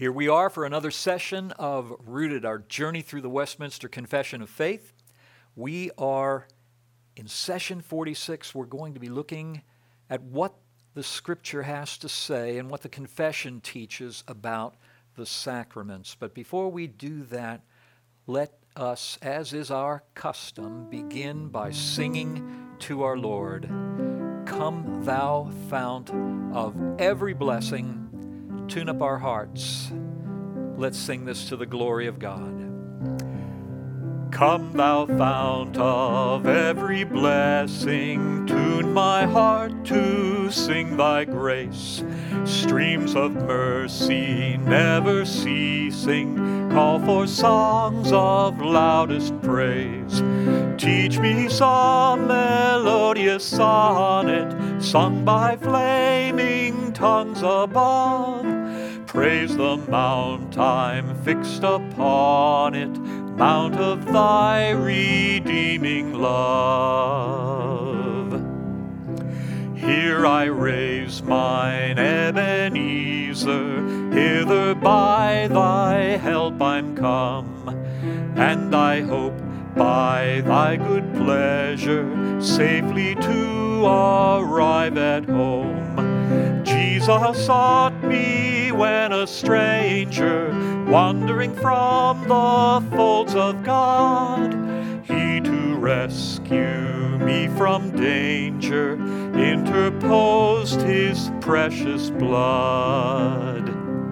Here we are for another session of Rooted, our journey through the Westminster Confession of Faith. We are in session 46. We're going to be looking at what the Scripture has to say and what the confession teaches about the sacraments. But before we do that, let us, as is our custom, begin by singing to our Lord. Come, thou fount of every blessing, tune up our hearts. Let's sing this to the glory of God. Come, thou fount of every blessing, tune my heart to sing thy grace. Streams of mercy never ceasing, call for songs of loudest praise. Teach me some melodious sonnet, sung by flaming tongues above. Praise the mount I'm fixed upon it, mount of thy redeeming love. Here I raise mine Ebenezer, hither by thy help I'm come, and I hope by thy good pleasure safely to arrive at home. Jesus sought me when a stranger, wandering from the folds of God. He to rescue me from danger interposed his precious blood.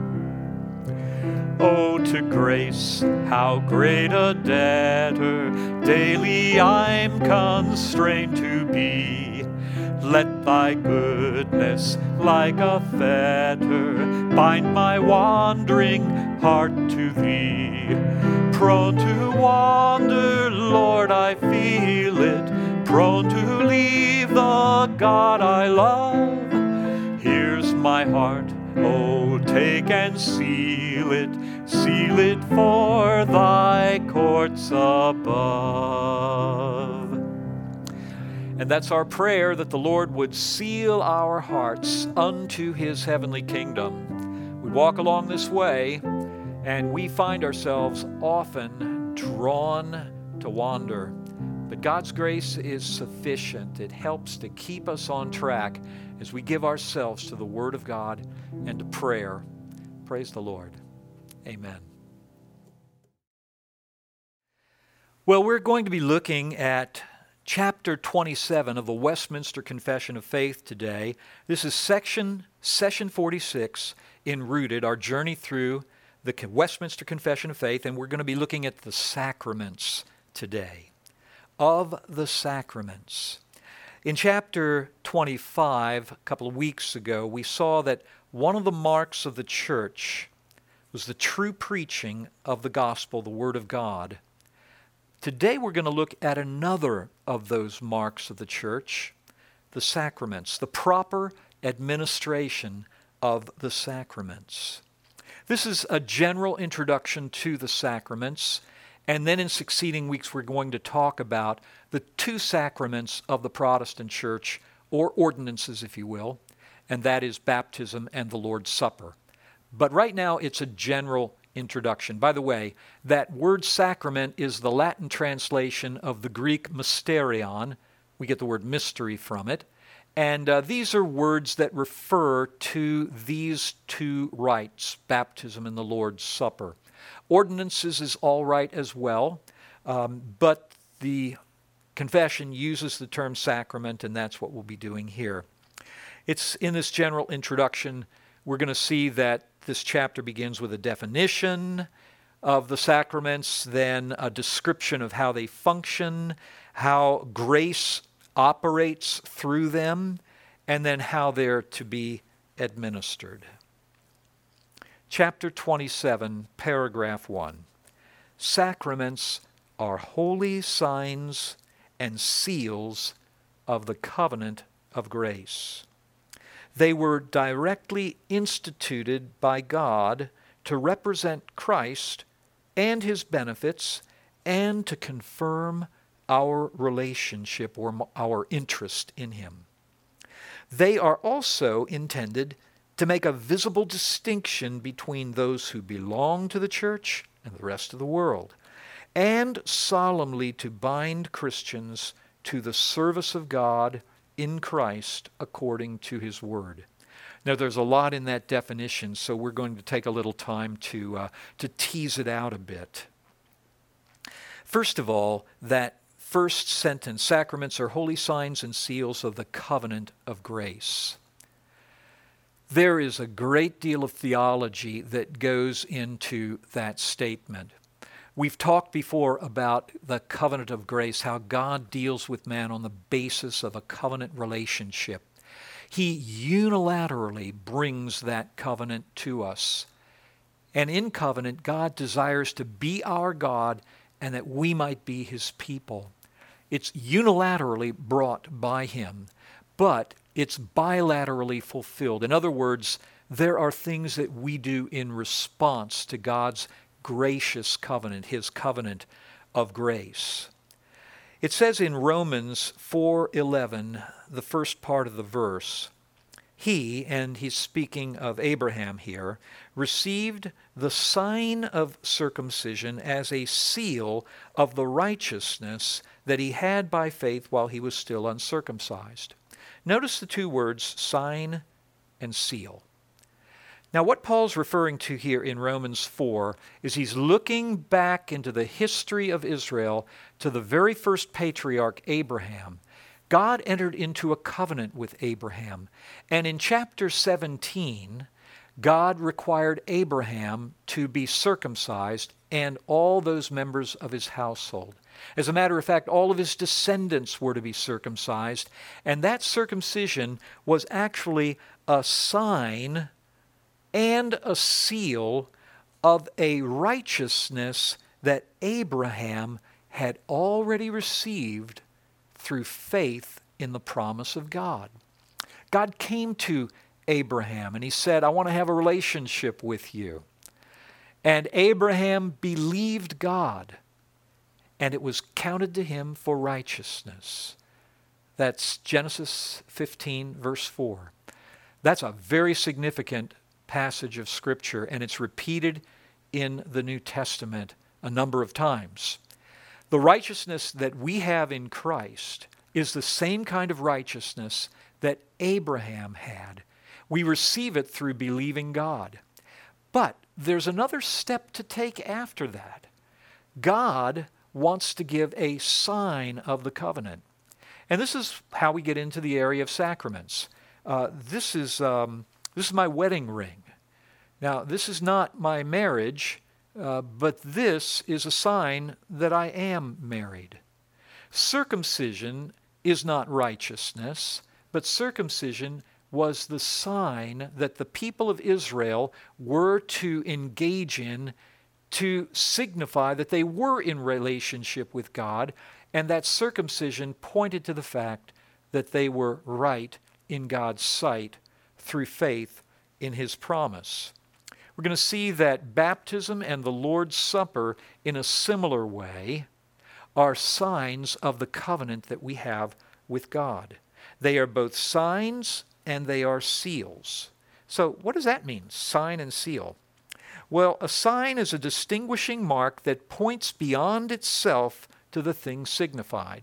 Oh, to grace, how great a debtor daily I'm constrained to be. Let thy goodness, like a fetter, bind my wandering heart to thee. Prone to wander, Lord, I feel it, prone to leave the God I love. Here's my heart, oh, take and seal it for thy courts above. And that's our prayer, that the Lord would seal our hearts unto his heavenly kingdom. We walk along this way, and we find ourselves often drawn to wander. But God's grace is sufficient. It helps to keep us on track as we give ourselves to the Word of God and to prayer. Praise the Lord. Amen. Well, we're going to be looking at Chapter 27 of the Westminster Confession of Faith today. This is session 46 in Rooted, our journey through the Westminster Confession of Faith, and we're going to be looking at the sacraments today. Of the sacraments. In chapter 25, a couple of weeks ago, we saw that one of the marks of the church was the true preaching of the gospel, the Word of God. Today we're going to look at another of those marks of the church, the sacraments, the proper administration of the sacraments. This is a general introduction to the sacraments, and then in succeeding weeks we're going to talk about the two sacraments of the Protestant church, or ordinances if you will, and that is baptism and the Lord's Supper. But right now it's a general introduction. By the way, that word sacrament is the Latin translation of the Greek mysterion. We get the word mystery from it. And these are words that refer to these two rites, baptism and the Lord's Supper. Ordinances is all right as well, but the confession uses the term sacrament, and that's what we'll be doing here. It's in this general introduction, we're going to see that this chapter begins with a definition of the sacraments, then a description of how they function, how grace operates through them, and then how they're to be administered. Chapter 27, paragraph 1. Sacraments are holy signs and seals of the covenant of grace. They were directly instituted by God to represent Christ and his benefits and to confirm our relationship or our interest in him. They are also intended to make a visible distinction between those who belong to the church and the rest of the world, and solemnly to bind Christians to the service of God in Christ according to his word. Now, there's a lot in that definition, so we're going to take a little time to tease it out a bit. First of all, that first sentence, sacraments are holy signs and seals of the covenant of grace. There is a great deal of theology that goes into that statement. We've talked before about the covenant of grace, how God deals with man on the basis of a covenant relationship. He unilaterally brings that covenant to us. And in covenant, God desires to be our God and that we might be his people. It's unilaterally brought by him, but it's bilaterally fulfilled. In other words, there are things that we do in response to God's gracious covenant, his covenant of grace. It says in Romans 4:11, the first part of the verse, he, and he's speaking of Abraham here, received the sign of circumcision as a seal of the righteousness that he had by faith while he was still uncircumcised. Notice the two words, sign and seal. Now, what Paul's referring to here in Romans 4 is he's looking back into the history of Israel to the very first patriarch, Abraham. God entered into a covenant with Abraham. And in chapter 17, God required Abraham to be circumcised and all those members of his household. As a matter of fact, all of his descendants were to be circumcised, and that circumcision was actually a sign and a seal of a righteousness that Abraham had already received through faith in the promise of God. God came to Abraham and he said, I want to have a relationship with you. And Abraham believed God, and it was counted to him for righteousness. That's Genesis 15, verse 4. That's a very significant passage of Scripture, and it's repeated in the New Testament a number of times. The righteousness that we have in Christ is the same kind of righteousness that Abraham had. We receive it through believing God. But there's another step to take after that. God wants to give a sign of the covenant. And this is how we get into the area of sacraments. This is my wedding ring. Now, this is not my marriage, but this is a sign that I am married. Circumcision is not righteousness, but circumcision was the sign that the people of Israel were to engage in to signify that they were in relationship with God, and that circumcision pointed to the fact that they were right in God's sight through faith in his promise. We're going to see that baptism and the Lord's Supper in a similar way are signs of the covenant that we have with God. They are both signs and they are seals. So what does that mean, sign and seal? Well, a sign is a distinguishing mark that points beyond itself to the thing signified.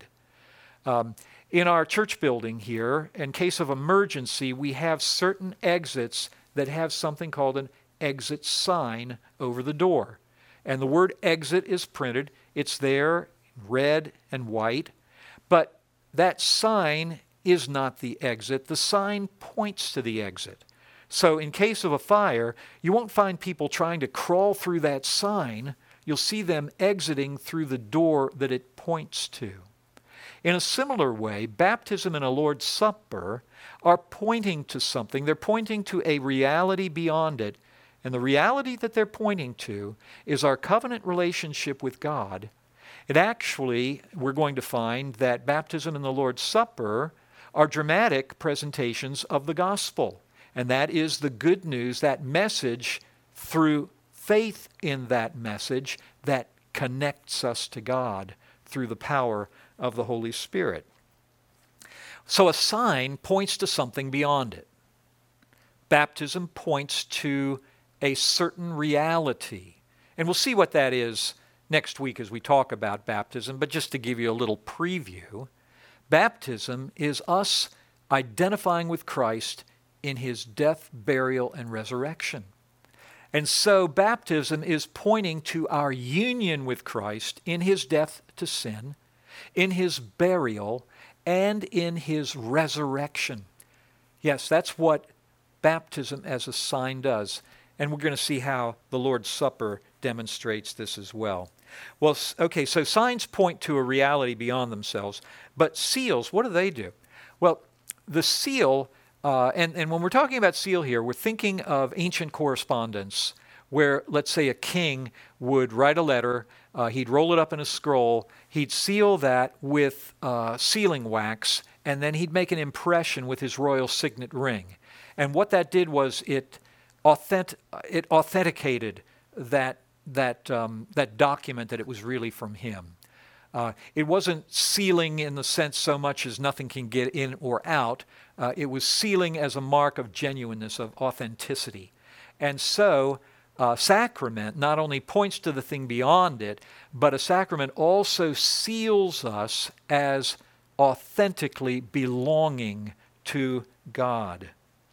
In our church building here, in case of emergency, we have certain exits that have something called an exit sign over the door. And the word exit is printed. It's there, red and white. But that sign is not the exit. The sign points to the exit. So in case of a fire, you won't find people trying to crawl through that sign. You'll see them exiting through the door that it points to. In a similar way, baptism and a Lord's Supper are pointing to something. They're pointing to a reality beyond it. And the reality that they're pointing to is our covenant relationship with God. And actually, we're going to find that baptism and the Lord's Supper are dramatic presentations of the gospel. And that is the good news, that message through faith in that message that connects us to God through the power of the Holy Spirit. So a sign points to something beyond it. baptism points to a certain reality. And we'll see what that is next week as we talk about baptism, but just to give you a little preview, baptism is us identifying with Christ in his death, burial, and resurrection. And so baptism is pointing to our union with Christ in his death to sin, in his burial, and in his resurrection. Yes, that's what baptism as a sign does. And we're going to see how the Lord's Supper demonstrates this as well. Well, okay, so signs point to a reality beyond themselves, but seals, what do? Well, the seal, and when we're talking about seal here, we're thinking of ancient correspondence where, let's say, a king would write a letter, he'd roll it up in a scroll, he'd seal that with sealing wax, and then he'd make an impression with his royal signet ring. And what that did was it authenticated that document that it was really from him. It wasn't sealing in the sense so much as nothing can get in or out. It was sealing as a mark of genuineness, of authenticity. And so sacrament not only points to the thing beyond it, but a sacrament also seals us as authentically belonging to God.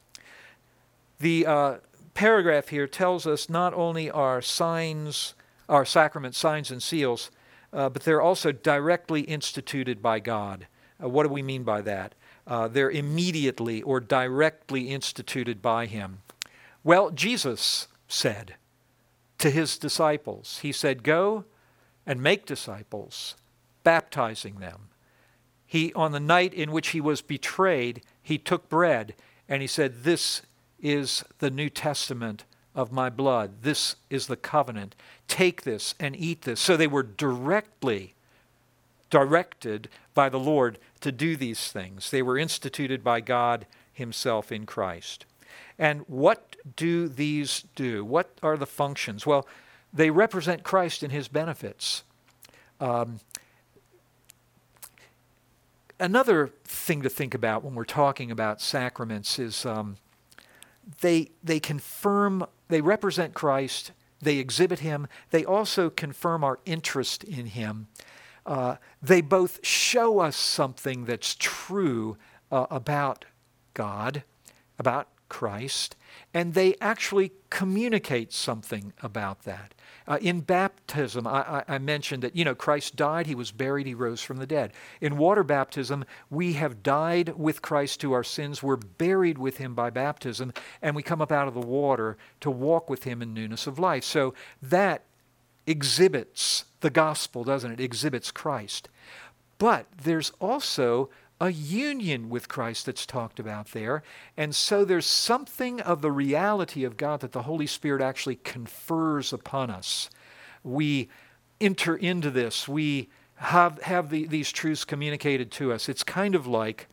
The paragraph here tells us not only are sacrament signs and seals, but they're also directly instituted by God. What do we mean by that? They're immediately or directly instituted by him. Well, Jesus said to his disciples, he said, "Go and make disciples, baptizing them." On the night in which he was betrayed, he took bread and he said, "This is the New Testament of my blood. This is the covenant. Take this and eat this." So they were directly directed by the Lord to do these things. They were instituted by God himself in Christ. And what do these do? What are the functions? Well, they represent Christ and his benefits. Another thing to think about when we're talking about sacraments is they confirm, they represent Christ, they exhibit him, they also confirm our interest in him. They both show us something that's true about God, about Christ, and they actually communicate something about that. In baptism, I mentioned that, Christ died, he was buried, he rose from the dead. In water baptism, we have died with Christ to our sins, we're buried with him by baptism, and we come up out of the water to walk with him in newness of life. So that exhibits the gospel, doesn't it? It exhibits Christ. But there's also a union with Christ that's talked about there. And so there's something of the reality of God that the Holy Spirit actually confers upon us. We enter into this. We have these truths communicated to us. It's kind of like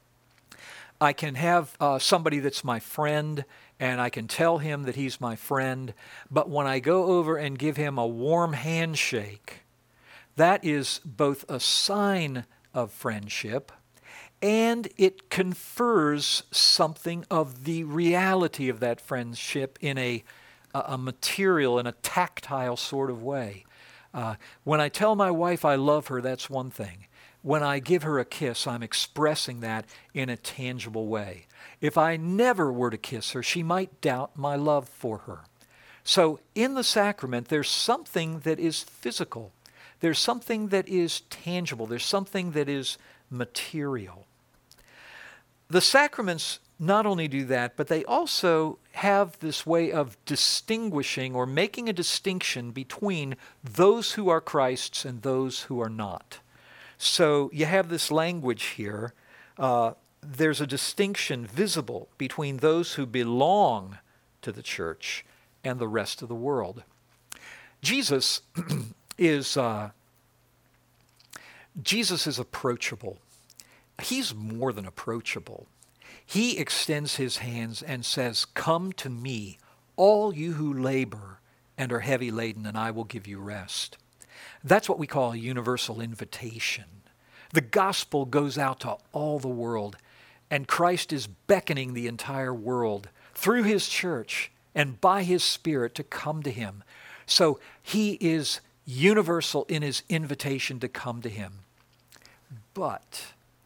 I can have somebody that's my friend, and I can tell him that he's my friend, but when I go over and give him a warm handshake, that is both a sign of friendship, and it confers something of the reality of that friendship in a material and a tactile sort of way. When I tell my wife I love her, that's one thing. When I give her a kiss, I'm expressing that in a tangible way. If I never were to kiss her, she might doubt my love for her. So in the sacrament, there's something that is physical. There's something that is tangible. There's something that is material. The sacraments not only do that, but they also have this way of distinguishing or making a distinction between those who are Christ's and those who are not. So you have this language here. There's a distinction visible between those who belong to the church and the rest of the world. Jesus is approachable. He's more than approachable. He extends his hands and says, "Come to me, all you who labor and are heavy laden, and I will give you rest." That's what we call a universal invitation. The gospel goes out to all the world, and Christ is beckoning the entire world through His church and by His Spirit to come to Him. So He is universal in His invitation to come to Him. But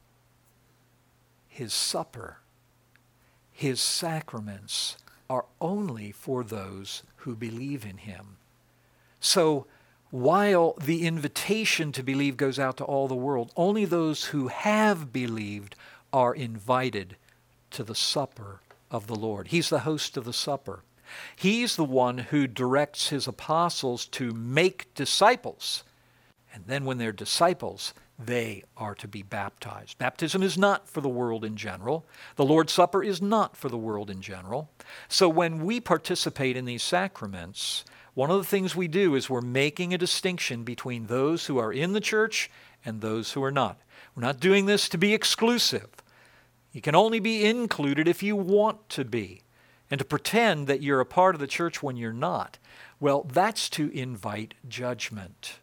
His supper, His sacraments are only for those who believe in Him. So while the invitation to believe goes out to all the world, only those who have believed are invited to the supper of the Lord. He's the host of the supper. He's the one who directs His apostles to make disciples. And then when they're disciples, they are to be baptized. Baptism is not for the world in general. The Lord's Supper is not for the world in general. So when we participate in these sacraments, one of the things we do is we're making a distinction between those who are in the church and those who are not. We're not doing this to be exclusive. You can only be included if you want to be. And to pretend that you're a part of the church when you're not, well, that's to invite judgment.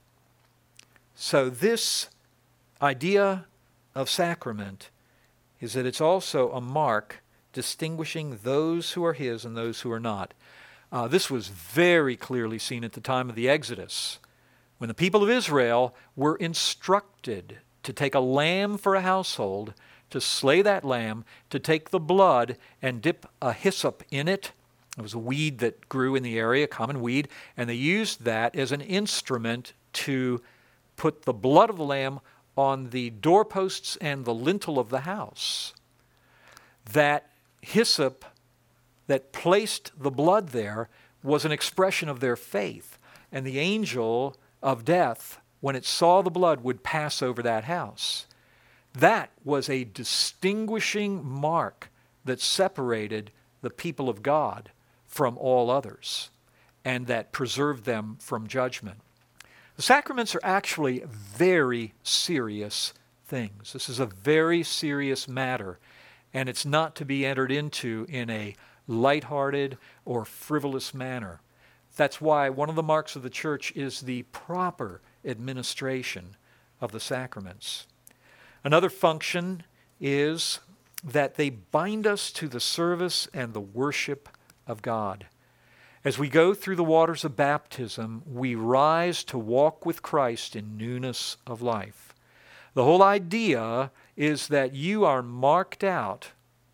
So this idea of sacrament is that it's also a mark distinguishing those who are His and those who are not. This was very clearly seen at the time of the Exodus, when the people of Israel were instructed to take a lamb for a household, to slay that lamb, to take the blood and dip a hyssop in it. It was a weed that grew in the area, a common weed, and they used that as an instrument to put the blood of the lamb on the doorposts and the lintel of the house. That hyssop that placed the blood there was an expression of their faith. And the angel of death, when it saw the blood, would pass over that house. That was a distinguishing mark that separated the people of God from all others and that preserved them from judgment. The sacraments are actually very serious things. This is a very serious matter, and it's not to be entered into in a lighthearted or frivolous manner. That's why one of the marks of the church is the proper administration of the sacraments. Another function is that they bind us to the service and the worship of God. As we go through the waters of baptism, we rise to walk with Christ in newness of life. The whole idea is that you are marked out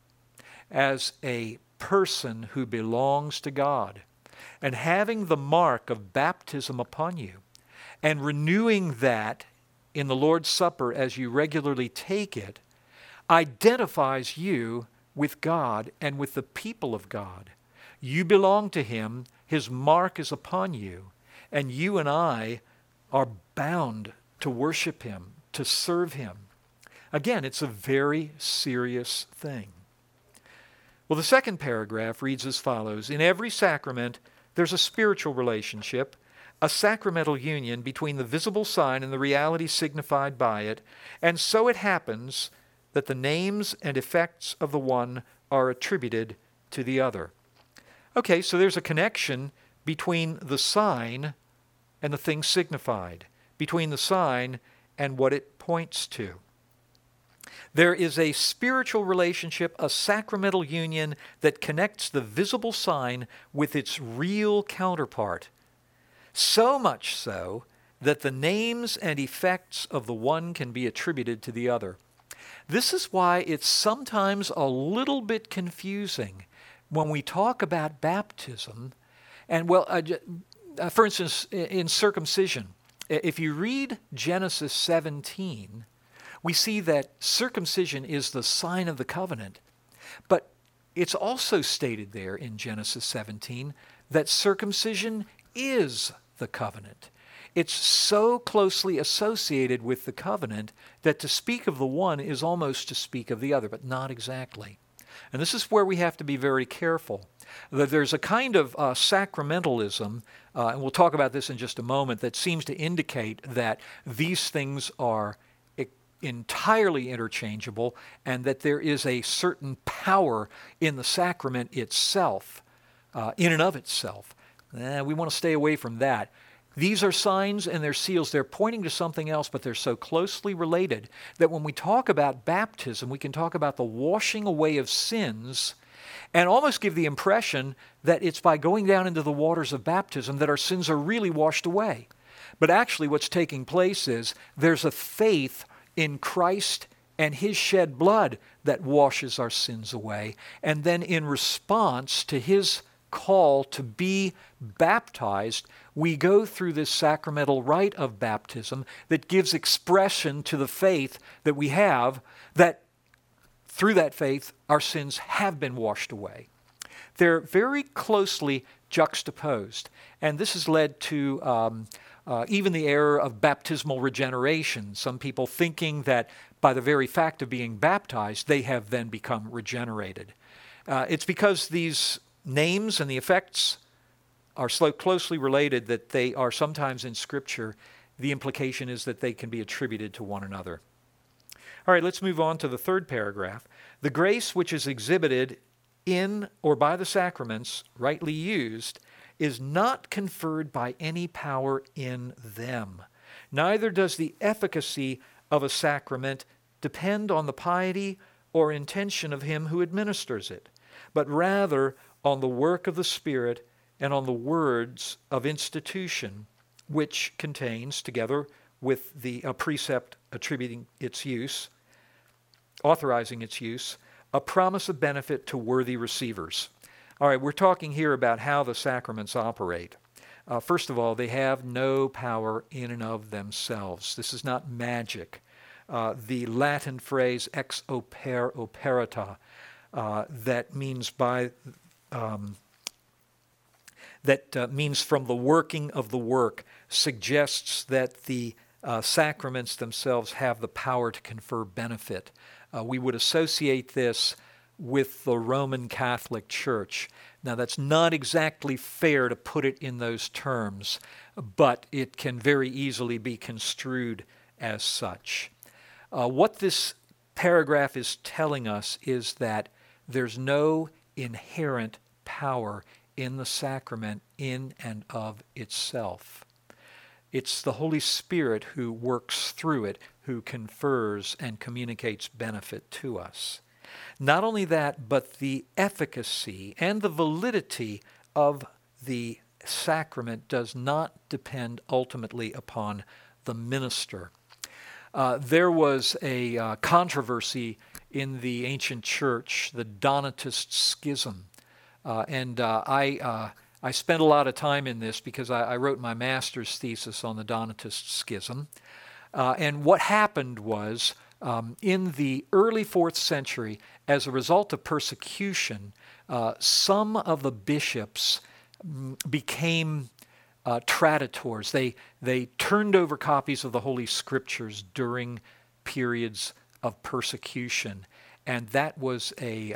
as a person who belongs to God. And having the mark of baptism upon you and renewing that in the Lord's Supper as you regularly take it identifies you with God and with the people of God. You belong to Him, His mark is upon you, and you and I are bound to worship Him, to serve Him. Again, it's a very serious thing. Well, the second paragraph reads as follows: in every sacrament, there's a spiritual relationship, a sacramental union between the visible sign and the reality signified by it, and so it happens that the names and effects of the one are attributed to the other. Okay, so there's a connection between the sign and the thing signified, between the sign and what it points to. There is a spiritual relationship, a sacramental union that connects the visible sign with its real counterpart. So much so that the names and effects of the one can be attributed to the other. This is why it's sometimes a little bit confusing when we talk about baptism. And for instance, in circumcision, if you read Genesis 17, we see that circumcision is the sign of the covenant. But it's also stated there in Genesis 17 that circumcision is the covenant. It's so closely associated with the covenant that to speak of the one is almost to speak of the other, but not exactly. And this is where we have to be very careful. That there's a kind of sacramentalism, and we'll talk about this in just a moment, that seems to indicate that these things are entirely interchangeable and that there is a certain power in the sacrament itself, in and of itself. We want to stay away from that. These are signs and they're seals. They're pointing to something else, but they're so closely related that when we talk about baptism, we can talk about the washing away of sins and almost give the impression that it's by going down into the waters of baptism that our sins are really washed away. But actually what's taking place is there's a faith in Christ and His shed blood that washes our sins away. And then in response to His call to be baptized, we go through this sacramental rite of baptism that gives expression to the faith that we have, that through that faith our sins have been washed away. They're very closely juxtaposed, and this has led to even the error of baptismal regeneration. Some people thinking that by the very fact of being baptized, they have then become regenerated. It's because these names and the effects are so closely related that they are sometimes in Scripture. The implication is that they can be attributed to one another. All right, let's move on to the third paragraph. The grace which is exhibited in or by the sacraments, rightly used, is not conferred by any power in them. Neither does the efficacy of a sacrament depend on the piety or intention of him who administers it, but rather on the work of the Spirit and on the words of institution, which contains, together with the precept attributing its use, authorizing its use, a promise of benefit to worthy receivers. All right, we're talking here about how the sacraments operate. First of all, they have no power in and of themselves. This is not magic. The Latin phrase ex opere operata, that means means from the working of the work, suggests that the sacraments themselves have the power to confer benefit. We would associate this with the Roman Catholic Church. Now, that's not exactly fair to put it in those terms, but it can very easily be construed as such. What this paragraph is telling us is that there's no inherent power in the sacrament in and of itself. It's the Holy Spirit who works through it, who confers and communicates benefit to us. Not only that, but the efficacy and the validity of the sacrament does not depend ultimately upon the minister. There was a controversy in the ancient church, the Donatist schism. I spent a lot of time in this because I wrote my master's thesis on the Donatist schism. And what happened was, in the early 4th century, as a result of persecution, some of the bishops became traditors. They turned over copies of the Holy Scriptures during periods of persecution, and that was a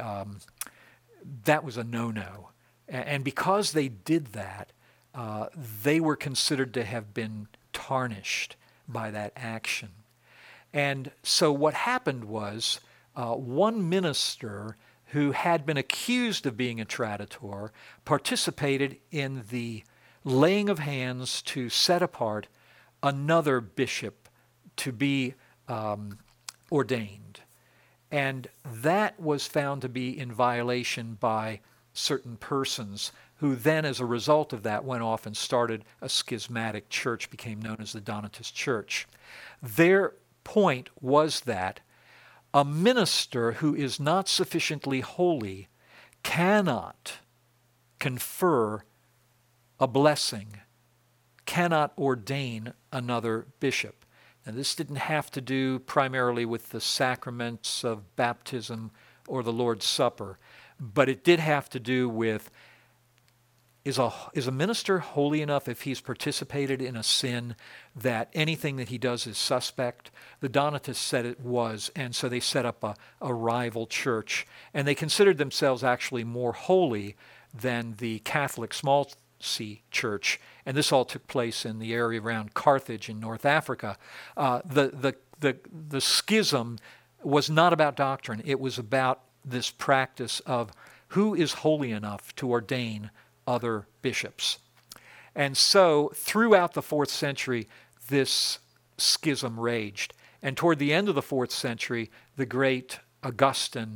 no-no. And because they did that, they were considered to have been tarnished by that action. And so what happened was, one minister who had been accused of being a traditor participated in the laying of hands to set apart another bishop to be ordained. And that was found to be in violation by certain persons who then, as a result of that, went off and started a schismatic church, became known as the Donatist Church. Their point was that a minister who is not sufficiently holy cannot confer a blessing, cannot ordain another bishop. Now, this didn't have to do primarily with the sacraments of baptism or the Lord's Supper, but it did have to do with, is a minister holy enough if he's participated in a sin that anything that he does is suspect? The Donatists said it was, and so they set up a rival church. And they considered themselves actually more holy than the Catholic small C church. And this all took place in the area around Carthage in North Africa. The schism was not about doctrine. It was about this practice of who is holy enough to ordain other bishops. And so throughout the 4th century, this schism raged. And toward the end of the 4th century, the great Augustine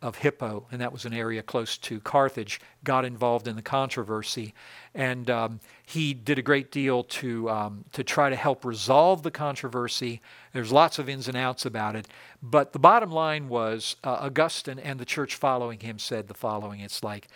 of Hippo, and that was an area close to Carthage, got involved in the controversy. And he did a great deal to try to help resolve the controversy. There's lots of ins and outs about it. But the bottom line was Augustine and the church following him said the following. It's like,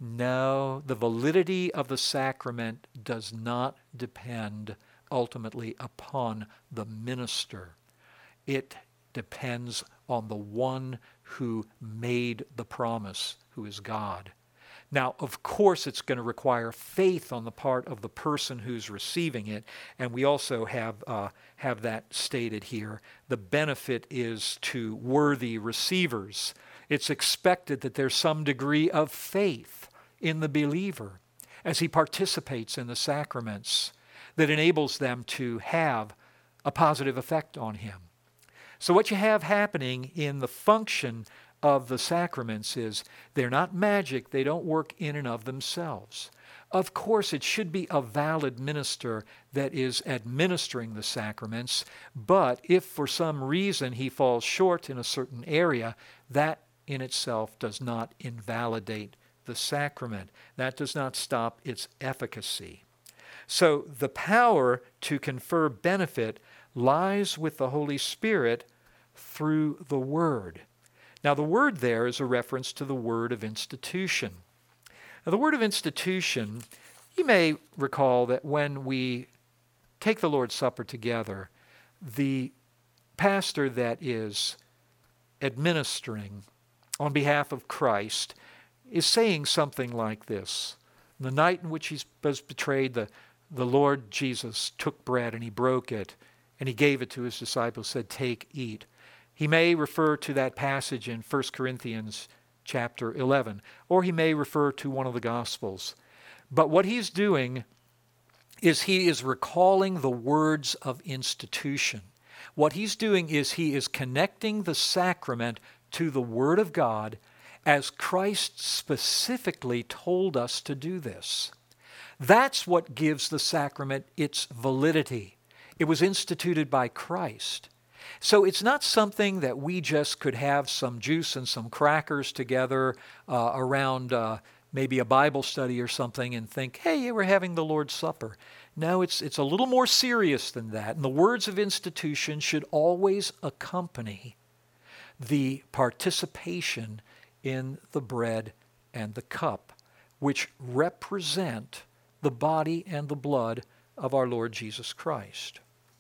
no, the validity of the sacrament does not depend ultimately upon the minister. It depends on the one who made the promise, who is God. Now, of course, it's going to require faith on the part of the person who's receiving it, and we also have that stated here. The benefit is to worthy receivers. It's expected that there's some degree of faith in the believer as he participates in the sacraments that enables them to have a positive effect on him. So what you have happening in the function of the sacraments is they're not magic. They don't work in and of themselves. Of course, it should be a valid minister that is administering the sacraments, but if for some reason he falls short in a certain area, that in itself does not invalidate the sacrament. That does not stop its efficacy. So the power to confer benefit lies with the Holy Spirit through the Word. Now, the word there is a reference to the word of institution. Now, the word of institution, you may recall that when we take the Lord's Supper together, the pastor that is administering on behalf of Christ is saying something like this. The night in which he was betrayed, the Lord Jesus took bread and he broke it and he gave it to his disciples, said, "Take, eat." He may refer to that passage in 1 Corinthians chapter 11, or he may refer to one of the Gospels. But what he's doing is he is recalling the words of institution. What he's doing is he is connecting the sacrament to the Word of God as Christ specifically told us to do this. That's what gives the sacrament its validity. It was instituted by Christ. So it's not something that we just could have some juice and some crackers together around maybe a Bible study or something and think, hey, we're having the Lord's Supper. No, it's a little more serious than that. And the words of institution should always accompany the participation in the bread and the cup, which represent the body and the blood of our Lord Jesus Christ.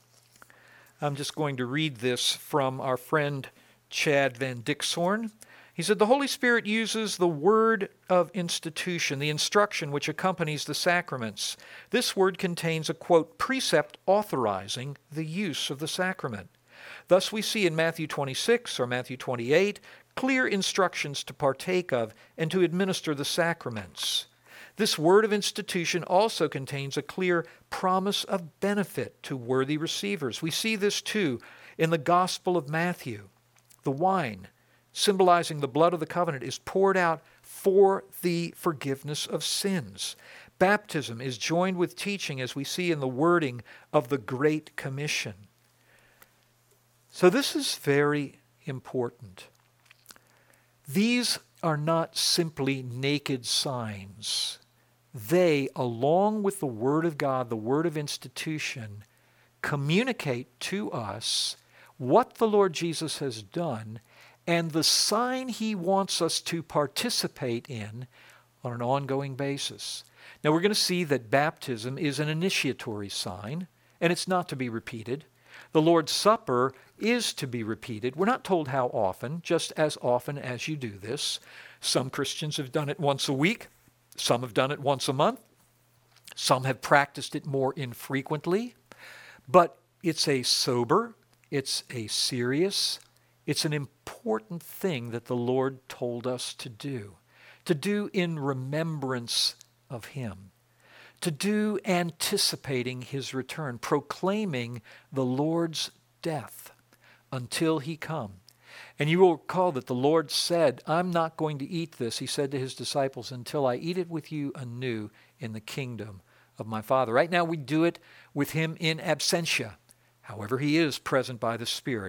I'm just going to read this from our friend Chad Van Dixhorn. He said, the Holy Spirit uses the word of institution, the instruction which accompanies the sacraments. This word contains a, quote, precept authorizing the use of the sacrament. Thus we see in Matthew 26 or Matthew 28 clear instructions to partake of and to administer the sacraments. This word of institution also contains a clear promise of benefit to worthy receivers. We see this too in the Gospel of Matthew. The wine, symbolizing the blood of the covenant, is poured out for the forgiveness of sins. Baptism is joined with teaching, as we see in the wording of the Great Commission. So this is very important. These are not simply naked signs. They, along with the Word of God, the Word of institution, communicate to us what the Lord Jesus has done and the sign He wants us to participate in on an ongoing basis. Now we're going to see that baptism is an initiatory sign, and it's not to be repeated. The Lord's Supper is to be repeated. We're not told how often, just as often as you do this. Some Christians have done it once a week. Some have done it once a month. Some have practiced it more infrequently. But it's a sober, it's a serious, it's an important thing that the Lord told us to do in remembrance of Him, to do anticipating His return, proclaiming the Lord's death until He come. And you will recall that the Lord said, I'm not going to eat this, He said to His disciples, until I eat it with you anew in the kingdom of my Father. Right now we do it with Him in absentia. However, He is present by the Spirit,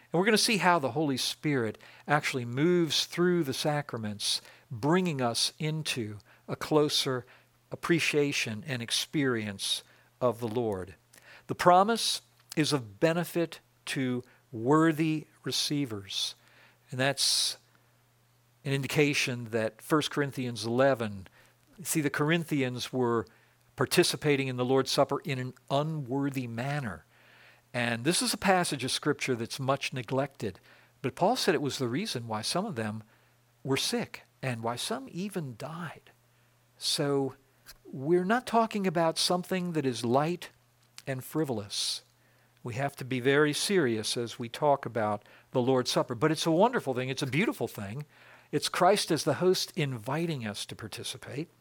And we're going to see how the Holy Spirit actually moves through the sacraments, bringing us into a closer appreciation and experience of the Lord. The promise is of benefit to worthy receivers. And that's an indication that 1 Corinthians 11, see, the Corinthians were participating in the Lord's Supper in an unworthy manner. And this is a passage of Scripture that's much neglected. But Paul said it was the reason why some of them were sick and why some even died. So we're not talking about something that is light and frivolous. We have to be very serious as we talk about the Lord's Supper. But it's a wonderful thing. It's a beautiful thing. It's Christ as the host inviting us to participate.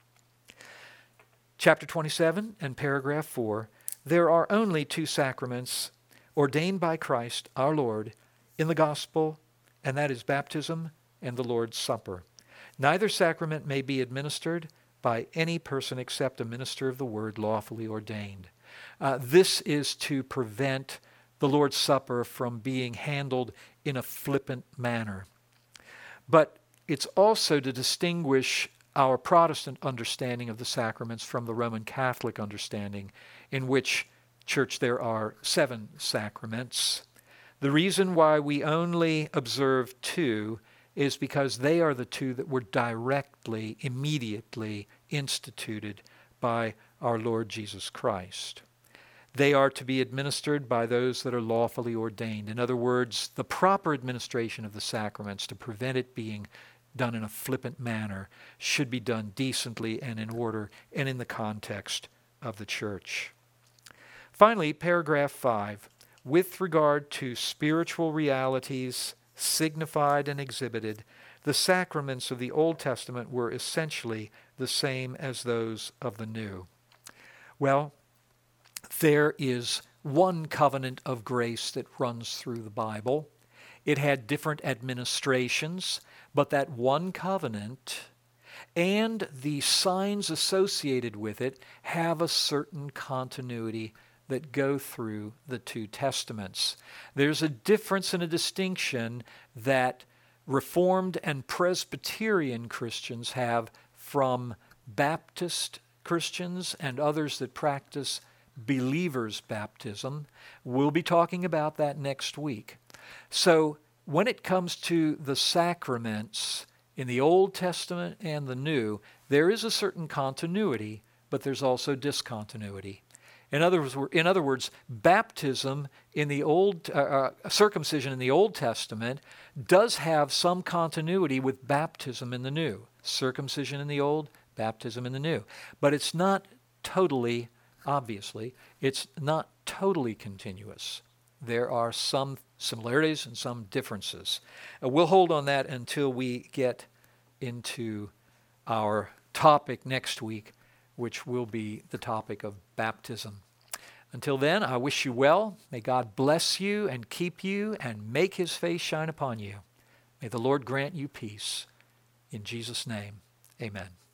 Chapter 27 and paragraph 4, there are only two sacraments ordained by Christ our Lord in the gospel, and that is baptism and the Lord's Supper. Neither sacrament may be administered by any person except a minister of the word lawfully ordained. This is to prevent the Lord's Supper from being handled in a flippant manner. But it's also to distinguish our Protestant understanding of the sacraments from the Roman Catholic understanding, in which, church, there are 7 sacraments. The reason why we only observe 2 is because they are the 2 that were directly, immediately instituted by our Lord Jesus Christ. They are to be administered by those that are lawfully ordained. In other words, the proper administration of the sacraments, to prevent it being done in a flippant manner, should be done decently and in order and in the context of the church. Finally, paragraph 5, with regard to spiritual realities signified and exhibited, the sacraments of the Old Testament were essentially the same as those of the New. Well, there is one covenant of grace that runs through the Bible. It had different administrations, but that one covenant and the signs associated with it have a certain continuity that go through the 2 testaments. There's a difference and a distinction that Reformed and Presbyterian Christians have from Baptist Christians and others that practice believers' baptism. We'll be talking about that next week. So when it comes to the sacraments in the Old Testament and the New, there is a certain continuity, but there's also discontinuity. In other words, baptism in the old, circumcision in the Old Testament does have some continuity with baptism in the New. Circumcision in the Old, baptism in the New. But it's not totally, obviously, it's not totally continuous. There are some similarities and some differences. We'll hold on that until we get into our topic next week, which will be the topic of baptism. Until then, I wish you well. May God bless you and keep you and make His face shine upon you. May the Lord grant you peace. In Jesus' name, amen.